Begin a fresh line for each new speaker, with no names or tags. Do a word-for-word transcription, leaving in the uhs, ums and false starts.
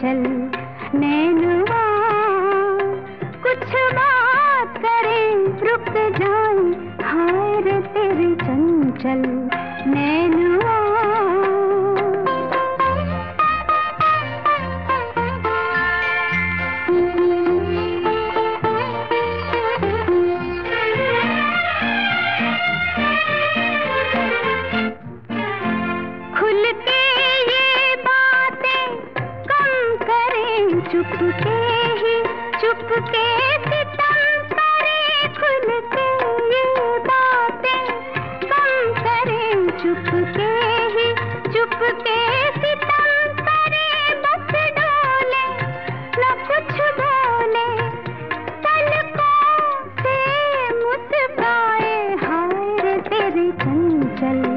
चंचल नैनुआ, कुछ बात करें रुक जाए, हाय रे तेरे चंचल नैनुआ। चुपके ही चुपके सितम करे, खुल के ये बातें कम करे। चुपके ही चुपके सितम करे, बस डोले न कुछ बोले, पलकों से मुस्काए, हाय रे तेरे चंचल